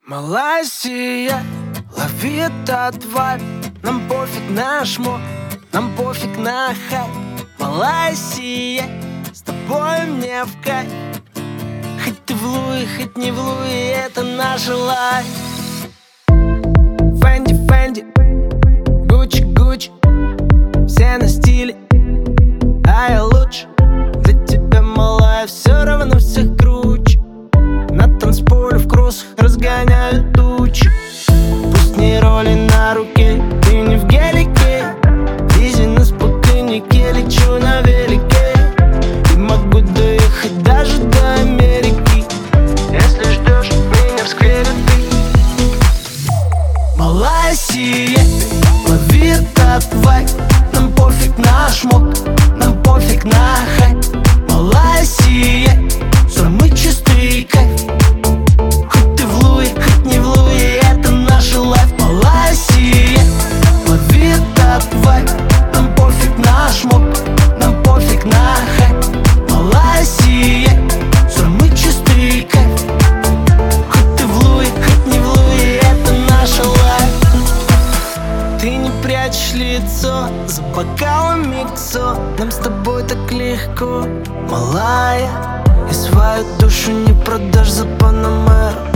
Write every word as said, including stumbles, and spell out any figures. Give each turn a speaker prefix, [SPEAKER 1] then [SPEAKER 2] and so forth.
[SPEAKER 1] Малайзия, лови этот вайб. Нам пофиг на шмот, нам пофиг на хайп. Малайзия, с тобой мне в кайф. Хоть ты в луи, хоть не в луи, это наша лайф. Фенди, Фенди, Гуччи, Гуччи, все на стиле, а я лучше. Для тебя, малая, все равно всех круче. На танцполе в кроссах разгоняют тучи. Пусть не роли на руке, ты не в гелике. Изи на спутнике, лечу на велике. И могу доехать даже до Америки. Если ждешь меня в сквере ты. Малайзия, лови этот вайб. Нам пофиг на шмот, нам пофиг на хайп. Малайзия, самый чистый кайф. Хоть ты в луи, хоть не в луи, это наша лайф. Малайзия, лови этот вайб. Нам пофиг на шмот, нам пофиг на хайп. Малайзия, самый чистый кайф. Хоть ты в луи, хоть не в луи, это наша лайф. Ты не прячешь лицо за бокалом миксо. Нам с тобой так легко, малая. И свою душу не продашь за Панамеру.